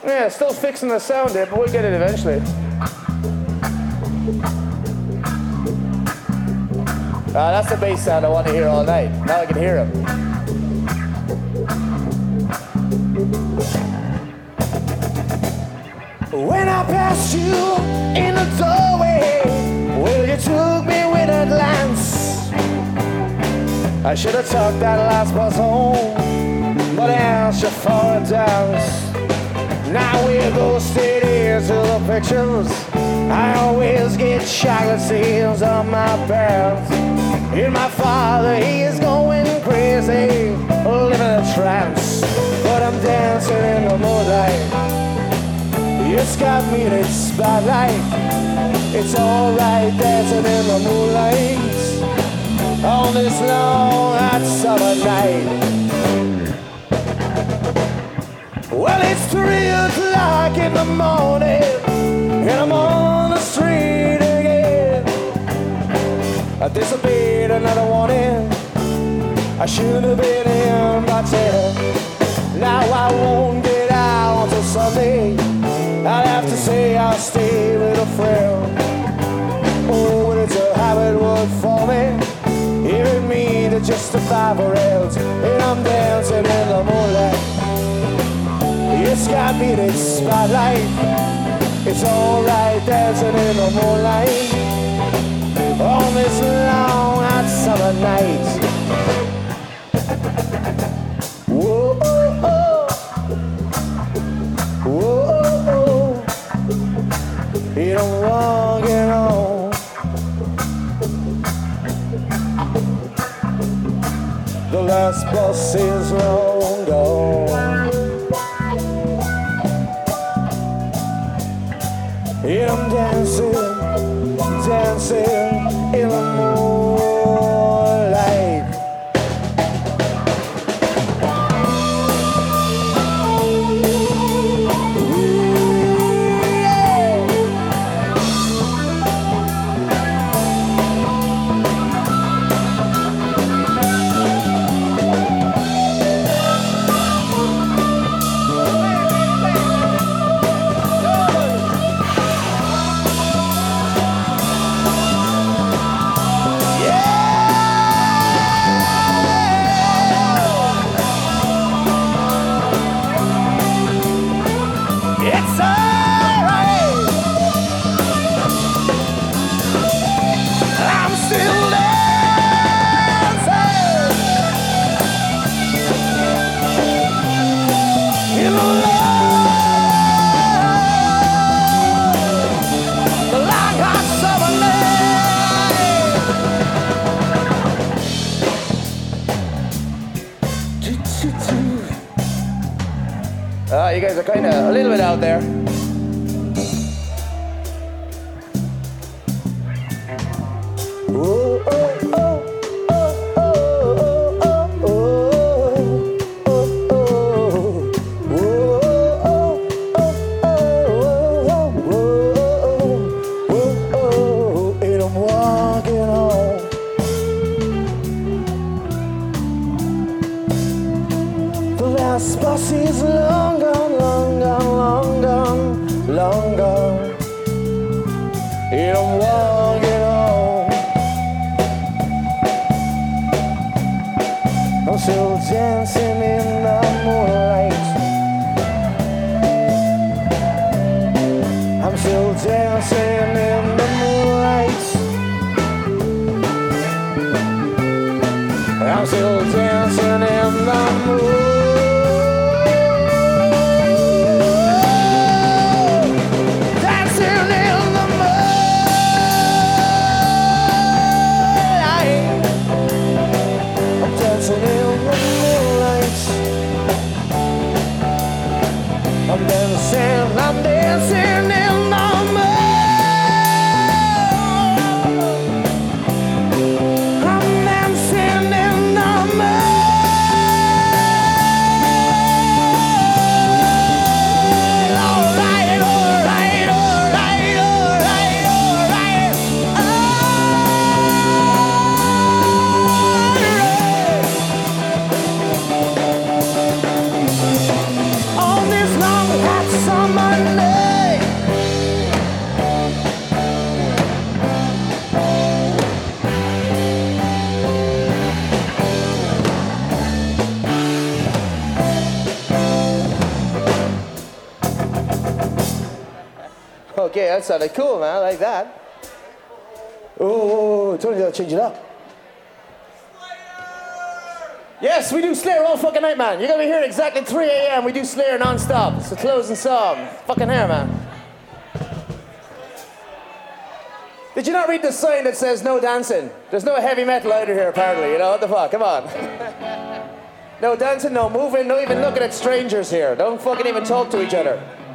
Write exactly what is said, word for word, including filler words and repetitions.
Yeah, still fixing the sound there, but we'll get it eventually. Ah, that's the bass sound I want to hear all night. Now I can hear him. When I passed you in the doorway, well, you took me with a glance. I should have took that last bus home, but I asked you for a dance. Now we go straight into the pictures. I always get chocolate stains on my pants. And my father, he is going crazy, living a trance. But I'm dancing in the moonlight. It's got me in its spotlight. It's alright dancing in the moonlight on this long hot summer night. Well, it's three o'clock in the morning and I'm on the street again. I disobeyed another warning. I should have been in by ten. Now I won't get out until Sunday. I'll have to say I'll stay with a friend. Oh, but it's a habit would for me, hearing me to justify for else. And I'm dancing in the moonlight. It's got me in its spotlight. It's alright dancing in the moonlight on this long hot summer night. Whoa, oh, oh. Whoa. You don't want to get on. The last bus is long gone. Yeah, I'm dancing, dancing in the moonlight. Uh, you guys are kind of a little bit out there. Oh, oh, oh, oh, oh, oh, oh, oh, oh, oh, and I'm walking home. The last bus is long gone, long gone, long gone, long gone. And I'm walking home. I'm still dancing in the moonlight. I'm still dancing in the moonlight. I'm still dancing in the moonlight. I'm dancing, I'm dancing in the moon. I'm dancing in the moon. okay, that sounded cool, man. I like that. Oh, Tony, gotta change it up. Yes, we do Slayer all fucking night, man. You're gonna be here at exactly three a.m. We do Slayer non-stop. It's the closing song. Fucking hair, man. Did you not read the sign that says no dancing? There's no heavy metal out here, apparently. You know, what the fuck? Come on. No dancing, no moving, no even looking at strangers here. Don't fucking even talk to each other.